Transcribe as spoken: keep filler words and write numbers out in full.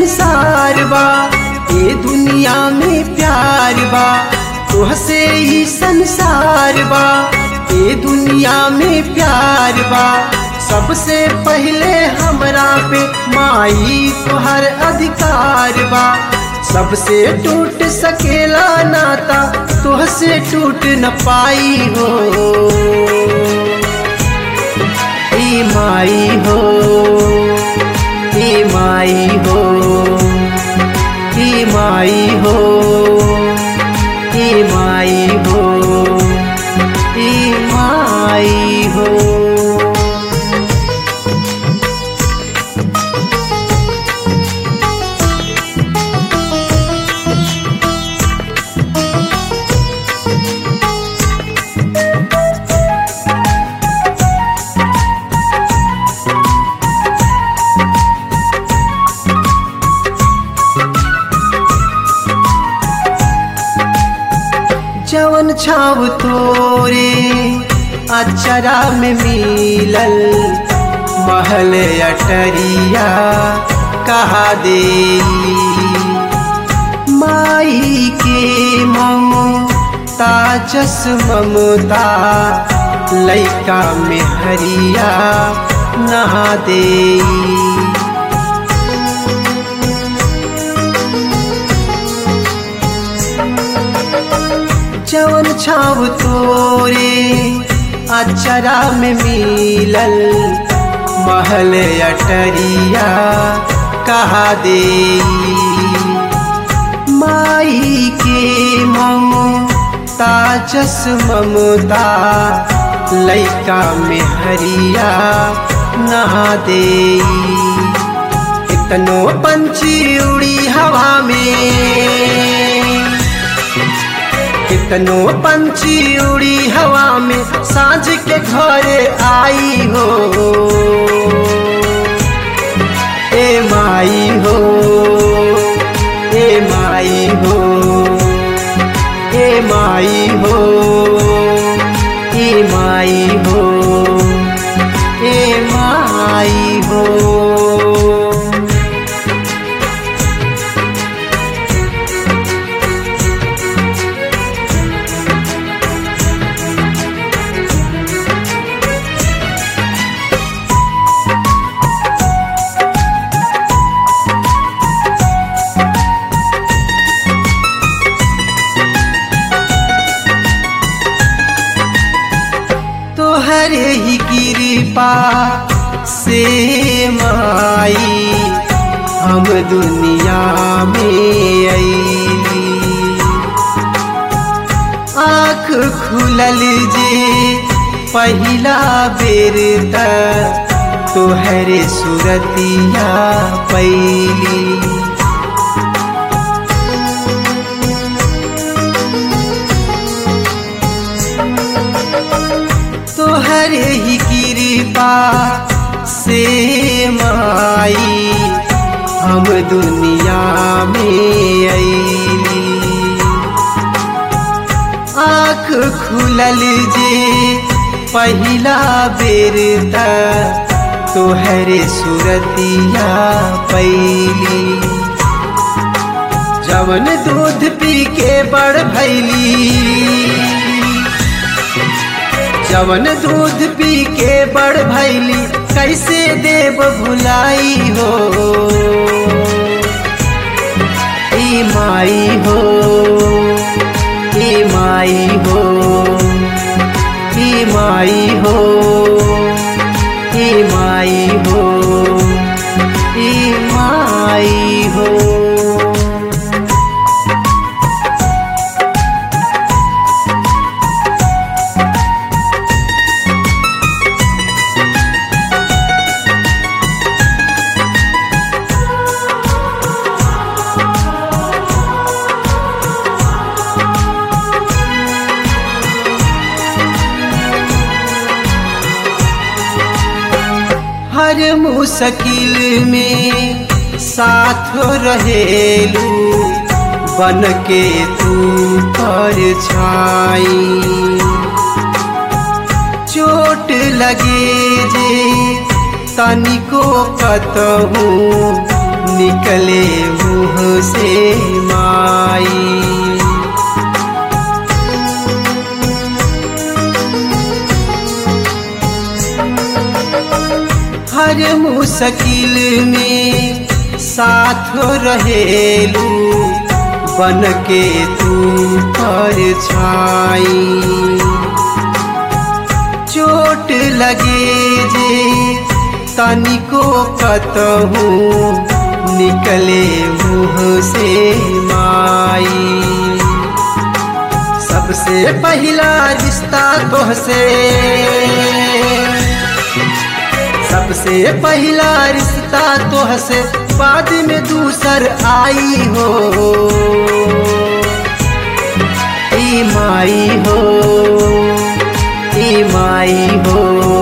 संसार बा, ए दुनिया में प्यार बा, तोहसे ही संसार बा, ए दुनिया में प्यार बा। सबसे पहले हमरा पे माई तोहर अधिकार बा, सबसे टूट सकेला नाता तोहसे टूट न पाई हो। ए माई हो, ए माई हो, ए माई हो, ए माई हो, ए माई हो। जवन छाव तोरे अचरा में मिलल, महल अटरिया कहा दे। माई के ममता जस ममता लइका में हरिया नहा दे। जवन छाव तोरे अचरा में मिलल, महल अटरिया कहा दे। माई के ममता जस ममता लइका में हरिया नहा दे। इतनो पंछी उड़ी हवा में, कितनो पंछी उड़ी हवा में, सांझ के घरे आई हो। ए माई हो, ए माई हो, ए माई हो, ए माई हो, ए माई हो। तोहरे ही कृपा से माई हम दुनिया में आईली। आँख खुलल जे पहिला बेर त तोहरे सुरतिया पैली। तोहरे ही कृपा से माई हम दुनिया में आईली। आँख खुलल जे पहिला बेर त तोहरे सुरतिया पैली। जवन दूध पी के बड़ भैली, जवन दूध पी के बड़ भैली, कैसे देव भुलाई हो। ए माई हो, ए माई हो, ए माई हो, ए माई हो, ए माई हो। हर मुश्किल में साथ रहेलू, बन के तू परछाई। चोट लगे जे तनिको कतहूँ निकले मुँह से माई। हर मुश्किल में साथ रहेलू बन के तू परछाई। चोट लगे जे तनिको कतहू निकले मुँह से माई। सबसे पहला रिश्ता तोहसे, सबसे पहला रिश्ता तोहसे, बाद में दूसर आई हो। ई माई हो, ई माई हो।